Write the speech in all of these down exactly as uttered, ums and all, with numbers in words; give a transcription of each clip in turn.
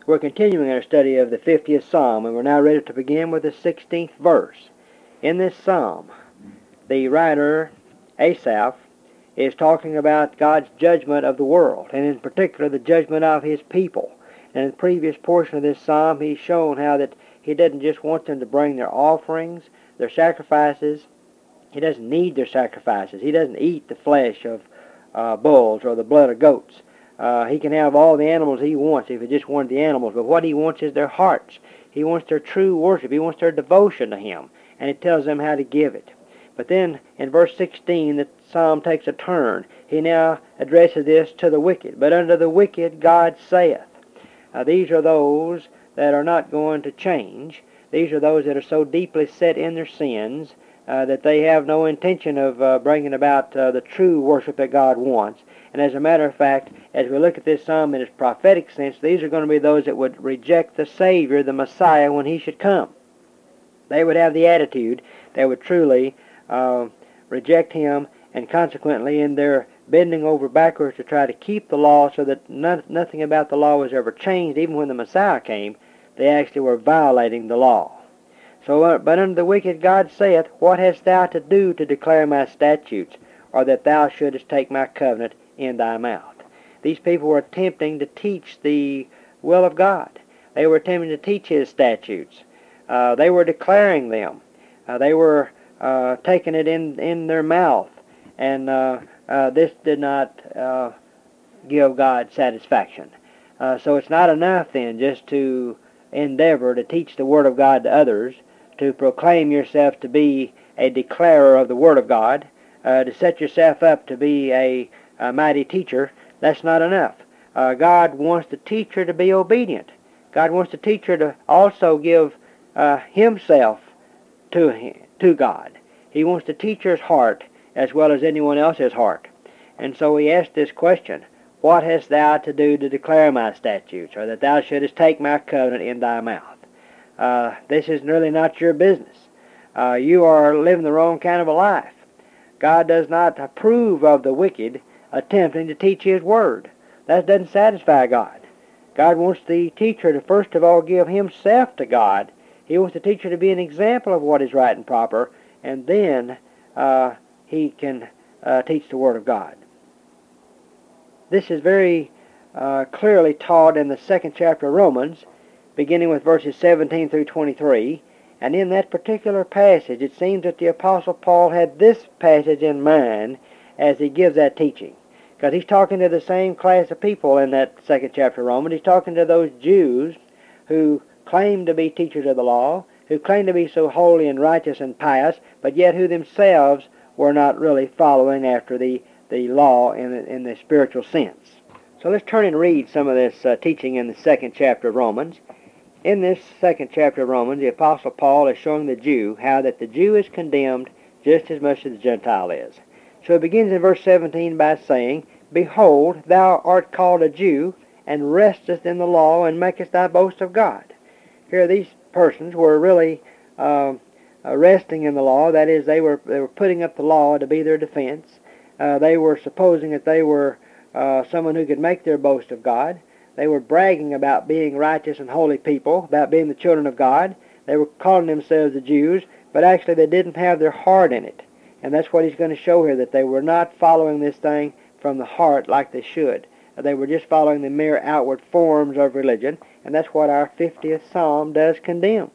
We're continuing our study of the fiftieth Psalm, and we're now ready to begin with the sixteenth verse. In this Psalm, the writer, Asaph, is talking about God's judgment of the world, and in particular the judgment of His people. And in the previous portion of this Psalm, he's shown how that He doesn't just want them to bring their offerings, their sacrifices. He doesn't need their sacrifices. He doesn't eat the flesh of uh, bulls or the blood of goats. Uh, he can have all the animals he wants if he just wanted the animals, but what he wants is their hearts. He wants their true worship. He wants their devotion to Him, and it tells them how to give it. But then in verse sixteen, the psalm takes a turn. He now addresses this to the wicked. But unto the wicked God saith. Uh, these are those that are not going to change. These are those that are so deeply set in their sins uh, that they have no intention of uh, bringing about uh, the true worship that God wants. And as a matter of fact, as we look at this psalm in its prophetic sense, these are going to be those that would reject the Savior, the Messiah, when He should come. They would have the attitude, they would truly uh, reject Him, and consequently in their bending over backwards to try to keep the law so that no, nothing about the law was ever changed, even when the Messiah came, they actually were violating the law. So, uh, but unto the wicked God saith, What hast thou to do to declare my statutes, or that thou shouldest take my covenant in thy mouth? These people were attempting to teach the will of God. They were attempting to teach His statutes. Uh, they were declaring them. Uh, they were uh, taking it in, in their mouth. And uh, uh, this did not uh, give God satisfaction. Uh, so it's not enough then just to endeavor to teach the Word of God to others, to proclaim yourself to be a declarer of the Word of God, uh, to set yourself up to be a, a mighty teacher. That's not enough. Uh, God wants the teacher to be obedient. God wants the teacher to also give uh, himself to, to God. He wants the teacher's heart as well as anyone else's heart. And so he asked this question, What hast thou to do to declare my statutes, or that thou shouldest take my covenant in thy mouth? Uh, this is really not your business. Uh, you are living the wrong kind of a life. God does not approve of the wicked attempting to teach His Word. That doesn't satisfy God. God wants the teacher to first of all give himself to God. He wants the teacher to be an example of what is right and proper, and then uh, he can uh, teach the Word of God. This is very uh, clearly taught in the second chapter of Romans, beginning with verses seventeen through twenty-three. And in that particular passage, it seems that the Apostle Paul had this passage in mind as he gives that teaching. Because he's talking to the same class of people in that second chapter of Romans. He's talking to those Jews who claim to be teachers of the law, who claim to be so holy and righteous and pious, but yet who themselves were not really following after the, the law in the, in the spiritual sense. So let's turn and read some of this uh, teaching in the second chapter of Romans. In this second chapter of Romans, the Apostle Paul is showing the Jew how that the Jew is condemned just as much as the Gentile is. So it begins in verse seventeen by saying, Behold, thou art called a Jew, and restest in the law, and makest thy boast of God. Here these persons were really uh, resting in the law. That is, they were, they were putting up the law to be their defense. Uh, they were supposing that they were uh, someone who could make their boast of God. They were bragging about being righteous and holy people, about being the children of God. They were calling themselves the Jews, but actually they didn't have their heart in it. And that's what he's going to show here, that they were not following this thing from the heart like they should. They were just following the mere outward forms of religion, and that's what our fiftieth Psalm does condemn.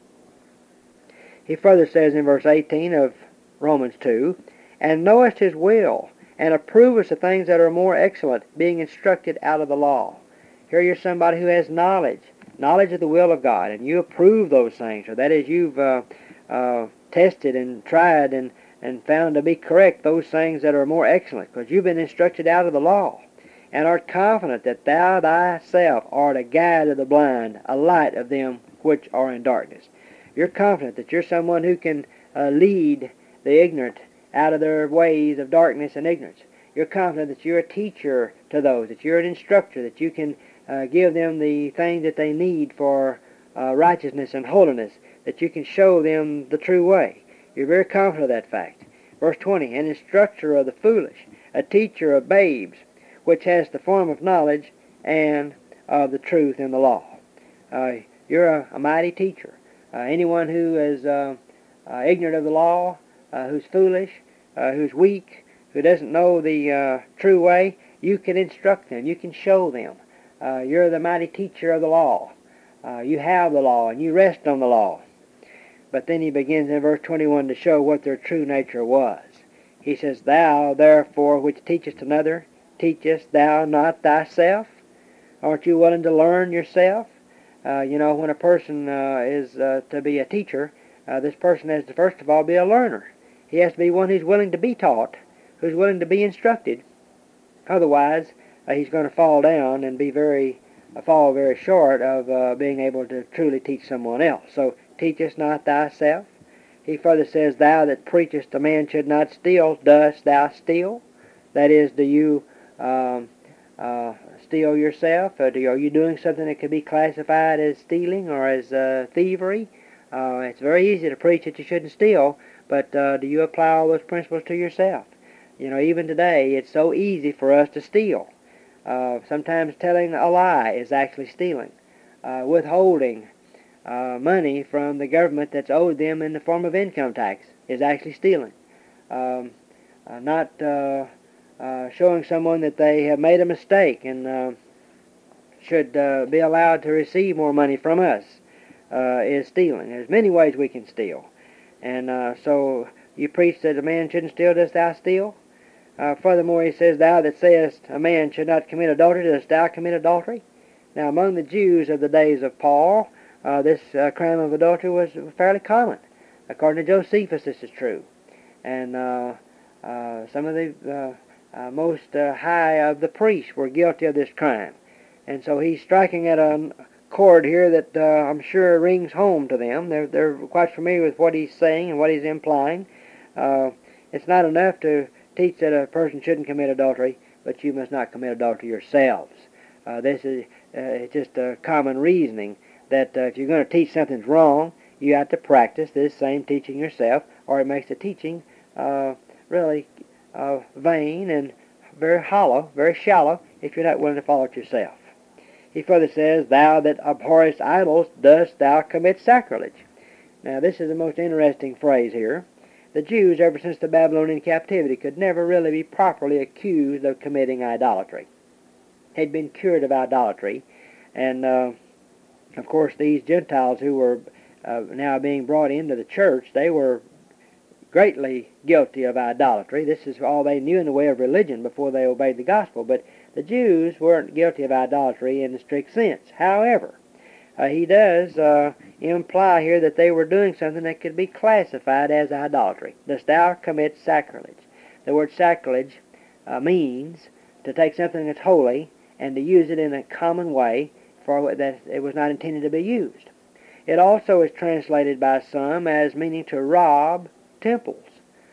He further says in verse eighteen of Romans two, And knowest His will, and approvest the things that are more excellent, being instructed out of the law. Here you're somebody who has knowledge, knowledge of the will of God, and you approve those things. So that is, you've uh, uh, tested and tried and, and found to be correct those things that are more excellent, because you've been instructed out of the law, and art confident that thou thyself art a guide of the blind, a light of them which are in darkness. You're confident that you're someone who can uh, lead the ignorant out of their ways of darkness and ignorance. You're confident that you're a teacher to those, that you're an instructor, that you can Uh, give them the things that they need for uh, righteousness and holiness, that you can show them the true way. You're very confident of that fact. Verse twenty, An instructor of the foolish, a teacher of babes, which has the form of knowledge and of the truth in the law. Uh, you're a, a mighty teacher. Uh, anyone who is uh, uh, ignorant of the law, uh, who's foolish, uh, who's weak, who doesn't know the uh, true way, you can instruct them. You can show them. Uh, you're the mighty teacher of the law. Uh, you have the law, and you rest on the law. But then he begins in verse twenty-one to show what their true nature was. He says, Thou, therefore, which teachest another, teachest thou not thyself? Aren't you willing to learn yourself? Uh, you know, when a person uh, is uh, to be a teacher, uh, this person has to first of all be a learner. He has to be one who's willing to be taught, who's willing to be instructed. Otherwise, uh, he's going to fall down and be very, uh, fall very short of uh, being able to truly teach someone else. So, teachest not thyself? He further says, Thou that preachest a man should not steal, dost thou steal? That is, do you um, uh, steal yourself? Or do, are you doing something that could be classified as stealing or as uh, thievery? Uh, it's very easy to preach that you shouldn't steal, but uh, do you apply all those principles to yourself? You know, even today, it's so easy for us to steal. Uh, sometimes telling a lie is actually stealing. Uh, withholding uh, money from the government that's owed them in the form of income tax is actually stealing. Um, uh, not uh, uh, showing someone that they have made a mistake and uh, should uh, be allowed to receive more money from us uh, is stealing. There's many ways we can steal. And uh, so you preach that a man shouldn't steal, dost thou steal? Uh, furthermore, he says, Thou that sayest a man should not commit adultery, dost thou commit adultery? Now, among the Jews of the days of Paul, uh, this uh, crime of adultery was fairly common. According to Josephus, this is true. And uh, uh, some of the uh, uh, most uh, high of the priests were guilty of this crime. And so he's striking at a chord here that uh, I'm sure rings home to them. They're, they're quite familiar with what he's saying and what he's implying. Uh, it's not enough to teach that a person shouldn't commit adultery, but you must not commit adultery yourselves. Uh, this is uh, just a common reasoning that uh, if you're going to teach something's wrong, you have to practice this same teaching yourself, or it makes the teaching uh, really uh, vain and very hollow, very shallow, if you're not willing to follow it yourself. He further says, Thou that abhorrest idols, dost thou commit sacrilege? Now, this is the most interesting phrase here. The Jews, ever since the Babylonian captivity, could never really be properly accused of committing idolatry. They'd been cured of idolatry, and uh, of course these Gentiles who were uh, now being brought into the church, they were greatly guilty of idolatry. This is all they knew in the way of religion before they obeyed the gospel, but the Jews weren't guilty of idolatry in the strict sense. However, Uh, he does uh, imply here that they were doing something that could be classified as idolatry. Dost thou commit sacrilege? The word sacrilege uh, means to take something that's holy and to use it in a common way for that it was not intended to be used. It also is translated by some as meaning to rob temples.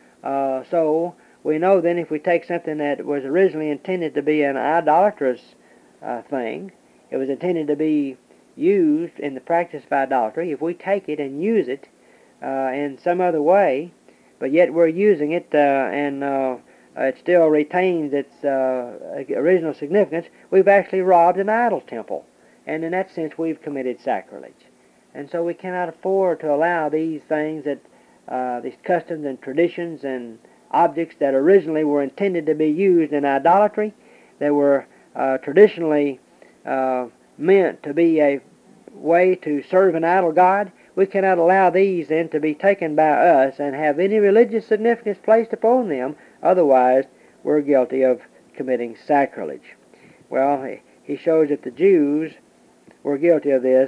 Uh, so we know then if we take something that was originally intended to be an idolatrous uh, thing, it was intended to be used in the practice of idolatry, if we take it and use it uh, in some other way, but yet we're using it uh, and uh, it still retains its uh, original significance, we've actually robbed an idol temple. And in that sense, we've committed sacrilege. And so we cannot afford to allow these things, that uh, these customs and traditions and objects that originally were intended to be used in idolatry, that were uh, traditionally uh, meant to be a way to serve an idol god, we cannot allow these then to be taken by us and have any religious significance placed upon them. Otherwise, we're guilty of committing sacrilege. Well, he shows that the Jews were guilty of this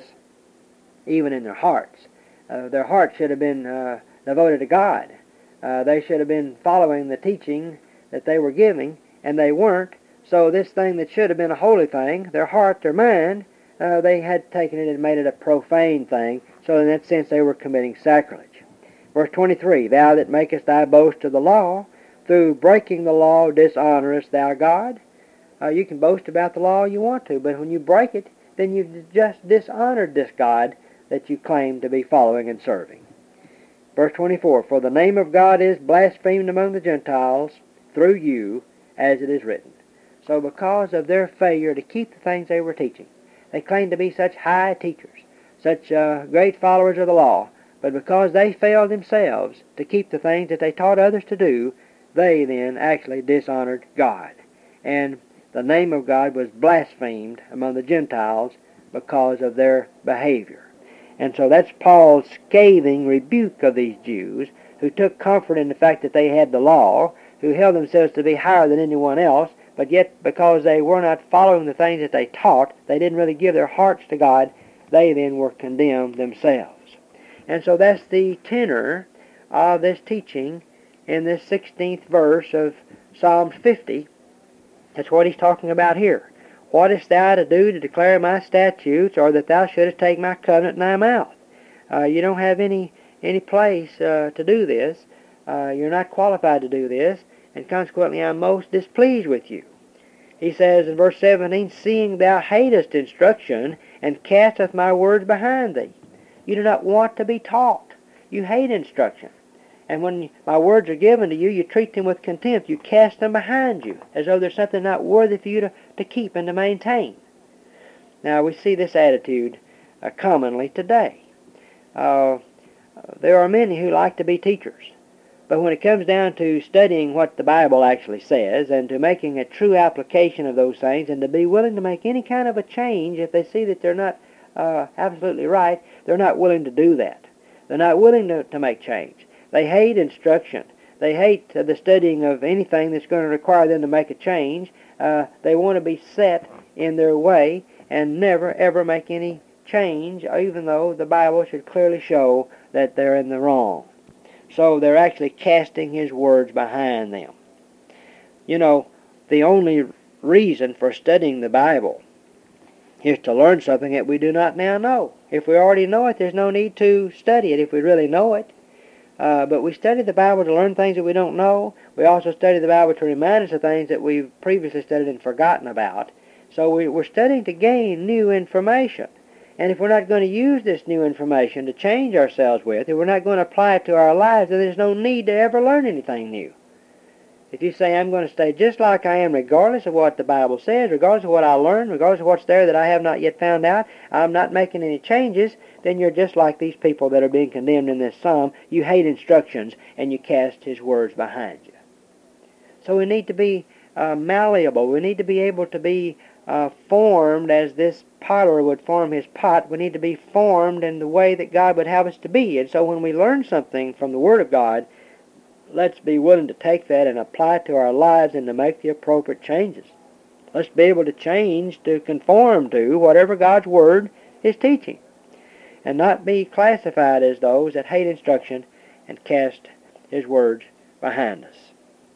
even in their hearts. Uh, their hearts should have been uh, devoted to God. Uh, they should have been following the teaching that they were giving, and they weren't. So this thing that should have been a holy thing, their heart, their mind, uh, they had taken it and made it a profane thing. So in that sense, they were committing sacrilege. Verse twenty-three, Thou that makest thy boast of the law, through breaking the law dishonorest thou God. Uh, you can boast about the law you want to, but when you break it, then you've just dishonored this God that you claim to be following and serving. Verse twenty-four, For the name of God is blasphemed among the Gentiles through you, as it is written. So because of their failure to keep the things they were teaching, They claimed to be such high teachers, such uh, great followers of the law, but because they failed themselves to keep the things that they taught others to do, they then actually dishonored God. And the name of God was blasphemed among the Gentiles because of their behavior. And so that's Paul's scathing rebuke of these Jews who took comfort in the fact that they had the law, who held themselves to be higher than anyone else, but yet because they were not following the things that they taught, they didn't really give their hearts to God, they then were condemned themselves. And so that's the tenor of this teaching in this sixteenth verse of Psalms fifty. That's what he's talking about here. What hast thou to do to declare my statutes, or that thou shouldest take my covenant in thy mouth? Uh, you don't have any any place uh, to do this. Uh, you're not qualified to do this, and consequently I'm most displeased with you. He says in verse seventeen, seeing thou hatest instruction, and casteth my words behind thee. You do not want to be taught. You hate instruction. And when my words are given to you, you treat them with contempt. You cast them behind you, as though there's something not worthy for you to, to keep and to maintain. Now, we see this attitude uh, commonly today. Uh, there are many who like to be teachers. But when it comes down to studying what the Bible actually says, and to making a true application of those things, and to be willing to make any kind of a change if they see that they're not uh, absolutely right, they're not willing to do that. They're not willing to, to make change. They hate instruction. They hate uh, the studying of anything that's going to require them to make a change. Uh, they want to be set in their way and never, ever make any change, even though the Bible should clearly show that they're in the wrong. So they're actually casting his words behind them. You know, the only reason for studying the Bible is to learn something that we do not now know. If we already know it, there's no need to study it if we really know it. Uh, but we study the Bible to learn things that we don't know. We also study the Bible to remind us of things that we've previously studied and forgotten about. So we, we're studying to gain new information. And if we're not going to use this new information to change ourselves with, if we're not going to apply it to our lives, then there's no need to ever learn anything new. If you say, I'm going to stay just like I am regardless of what the Bible says, regardless of what I learn, regardless of what's there that I have not yet found out, I'm not making any changes, then you're just like these people that are being condemned in this psalm. You hate instructions, and you cast his words behind you. So we need to be uh, malleable. We need to be able to be uh, formed as this potter would form his pot. We need to be formed in the way that God would have us to be. And so when we learn something from the Word of God, let's be willing to take that and apply it to our lives and to make the appropriate changes. Let's be able to change to conform to whatever God's Word is teaching, and not be classified as those that hate instruction and cast his words behind us.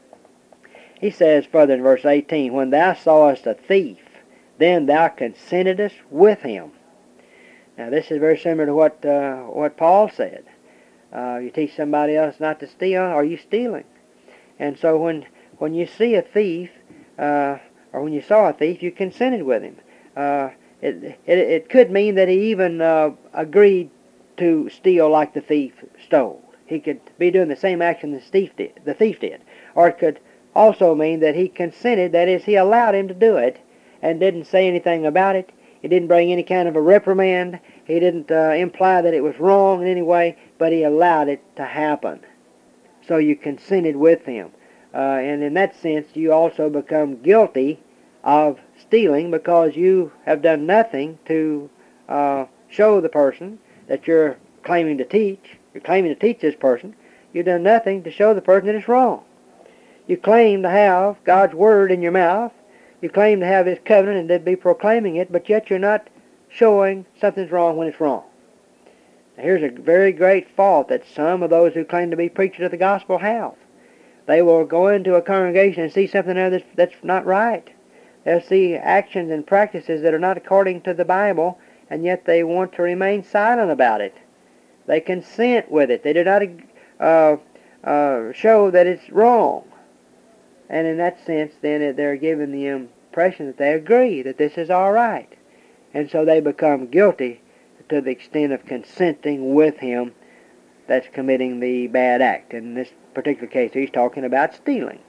He says further in verse eighteen, when thou sawest a thief, then thou consentedest with him. Now this is very similar to what uh, what Paul said. Uh, you teach somebody else not to steal, are you stealing? And so when when you see a thief, uh, or when you saw a thief, you consented with him. Uh, it, it it could mean that he even uh, agreed to steal like the thief stole. He could be doing the same action the thief did. The thief did, or it could also mean that he consented. That is, he allowed him to do it and didn't say anything about it. He didn't bring any kind of a reprimand. He didn't uh, imply that it was wrong in any way, but he allowed it to happen. So you consented with him. Uh, and in that sense, you also become guilty of stealing because you have done nothing to uh, show the person that you're claiming to teach. You're claiming to teach this person. You've done nothing to show the person that it's wrong. You claim to have God's Word in your mouth. You claim to have His covenant and to be proclaiming it, but yet you're not showing something's wrong when it's wrong. Now, here's a very great fault that some of those who claim to be preachers of the gospel have. They will go into a congregation and see something there that's, that's not right. They'll see actions and practices that are not according to the Bible, and yet they want to remain silent about it. They consent with it. They do not uh, uh, show that it's wrong. And in that sense, then, they're giving the impression that they agree that this is all right. And so they become guilty to the extent of consenting with him that's committing the bad act. In this particular case, he's talking about stealing.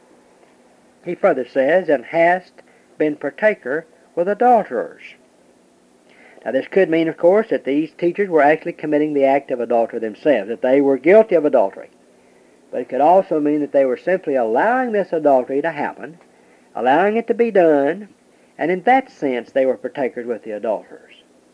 He further says, and hast been partaker with adulterers. Now, this could mean, of course, that these teachers were actually committing the act of adultery themselves, that they were guilty of adultery. But it could also mean that they were simply allowing this adultery to happen, allowing it to be done, and in that sense they were partakers with the adulterers.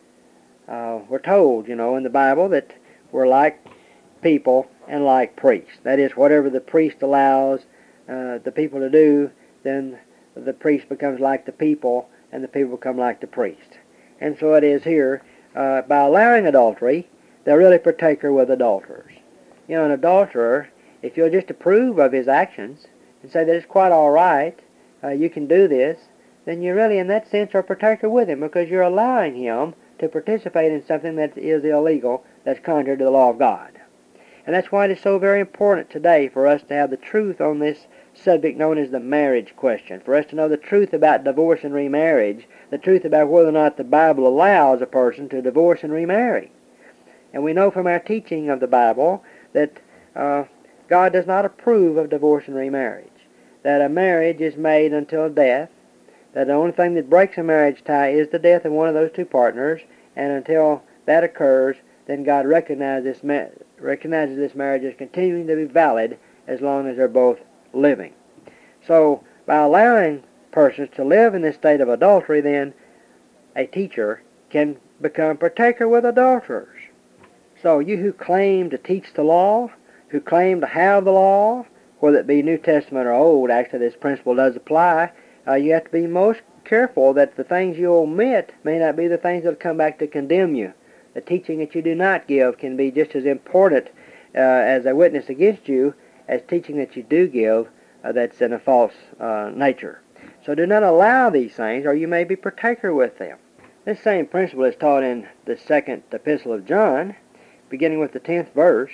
Uh, we're told, you know, in the Bible that we're like people and like priests. That is, whatever the priest allows uh, the people to do, then the priest becomes like the people, and the people become like the priest. And so it is here. Uh, by allowing adultery, they're really partaker with adulterers. You know, an adulterer, if you'll just approve of his actions and say that it's quite all right, uh, you can do this, then you really, in that sense, are partaker with him, because you're allowing him to participate in something that is illegal, that's contrary to the law of God. And that's why it is so very important today for us to have the truth on this subject known as the marriage question, for us to know the truth about divorce and remarriage, the truth about whether or not the Bible allows a person to divorce and remarry. And we know from our teaching of the Bible that uh, God does not approve of divorce and remarriage, that a marriage is made until death, that the only thing that breaks a marriage tie is the death of one of those two partners, and until that occurs, then God recognizes this, ma- recognizes this marriage as continuing to be valid as long as they're both living. So, by allowing persons to live in this state of adultery, then a teacher can become partaker with adulterers. So, you who claim to teach the law, who claim to have the law, whether it be New Testament or Old, actually this principle does apply, uh, you have to be most careful that the things you omit may not be the things that will come back to condemn you. The teaching that you do not give can be just as important uh, as a witness against you as teaching that you do give uh, that's in a false uh, nature. So do not allow these things, or you may be partaker with them. This same principle is taught in the second epistle of John, beginning with the tenth verse.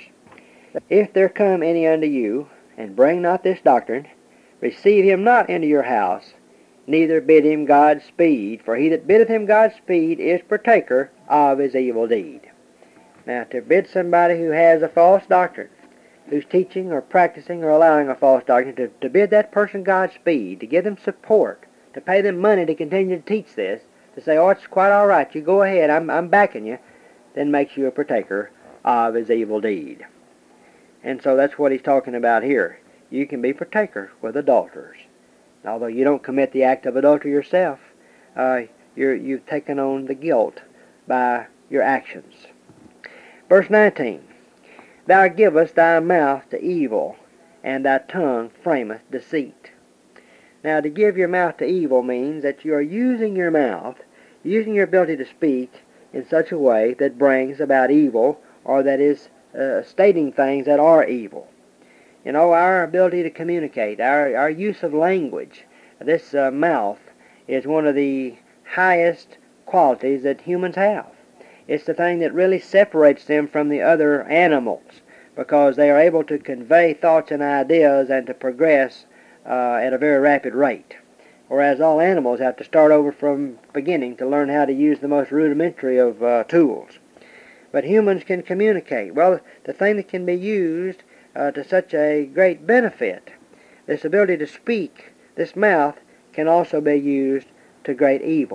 If there come any unto you, and bring not this doctrine, receive him not into your house, neither bid him Godspeed, for he that biddeth him Godspeed is partaker of his evil deed. Now, to bid somebody who has a false doctrine, who's teaching or practicing or allowing a false doctrine, to, to bid that person Godspeed, to give them support, to pay them money to continue to teach this, to say, oh, it's quite all right, you go ahead, I'm, I'm backing you, then makes you a partaker of his evil deed. And so that's what he's talking about here. You can be partaker with adulterers. Although you don't commit the act of adultery yourself, uh, you're, you've taken on the guilt by your actions. Verse nineteen, Thou givest thy mouth to evil, and thy tongue frameth deceit. Now, to give your mouth to evil means that you are using your mouth, using your ability to speak in such a way that brings about evil, or that is uh, stating things that are evil. You know, our ability to communicate, our, our use of language, this uh, mouth is one of the highest qualities that humans have. It's the thing that really separates them from the other animals, because they are able to convey thoughts and ideas and to progress uh, at a very rapid rate. Whereas all animals have to start over from beginning to learn how to use the most rudimentary of uh, tools. But humans can communicate. Well, the thing that can be used Uh, to such a great benefit, this ability to speak, this mouth, can also be used to great evil.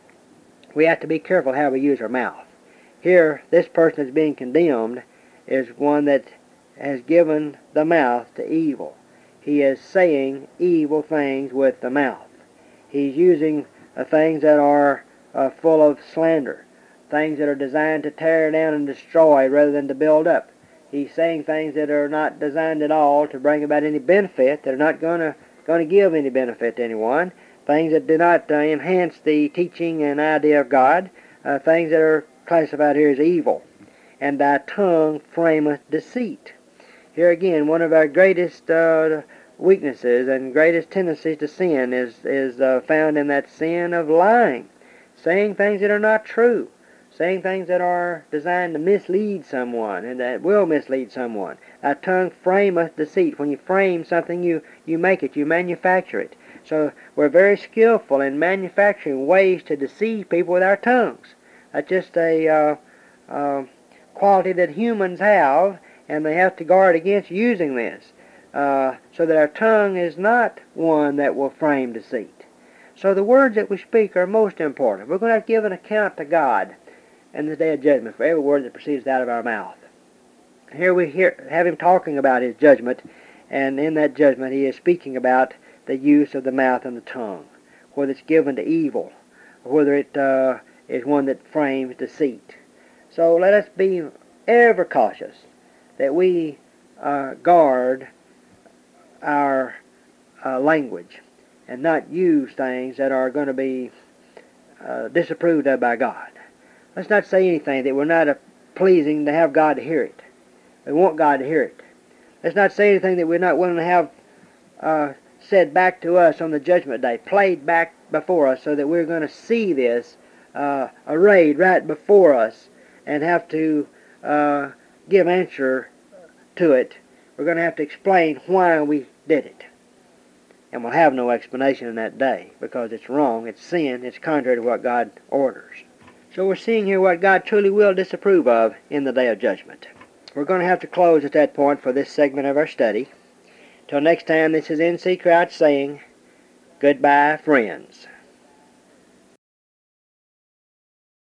We have to be careful how we use our mouth. Here, this person that's being condemned is one that has given the mouth to evil. He is saying evil things with the mouth. He's using uh, things that are uh, full of slander, things that are designed to tear down and destroy rather than to build up. He's saying things that are not designed at all to bring about any benefit, that are not going to going to give any benefit to anyone, things that do not uh, enhance the teaching and idea of God, uh, things that are classified here as evil. And thy tongue frameth deceit. Here again, one of our greatest uh, weaknesses and greatest tendencies to sin is, is uh, found in that sin of lying, saying things that are not true, saying things that are designed to mislead someone and that will mislead someone. Thy tongue frameth deceit. When you frame something, you, you make it, you manufacture it. So we're very skillful in manufacturing ways to deceive people with our tongues. That's just a uh, uh, quality that humans have, and they have to guard against using this, uh, so that our tongue is not one that will frame deceit. So the words that we speak are most important. We're going to have to give an account to God in the day of judgment for every word that proceeds out of our mouth. Here we hear, have him talking about his judgment, and in that judgment he is speaking about the use of the mouth and the tongue, whether it's given to evil, or whether it uh, is one that frames deceit. So let us be ever cautious that we uh, guard our uh, language and not use things that are going to be uh, disapproved of by God. Let's not say anything that we're not uh, pleasing to have God to hear it. We want God to hear it. Let's not say anything that we're not willing to have uh, said back to us on the judgment day, played back before us, so that we're going to see this uh, arrayed right before us and have to uh, give answer to it. We're going to have to explain why we did it. And we'll have no explanation in that day, because it's wrong, it's sin, it's contrary to what God orders. So we're seeing here what God truly will disapprove of in the day of judgment. We're going to have to close at that point for this segment of our study. Till next time, this is N C Crouch saying, goodbye, friends.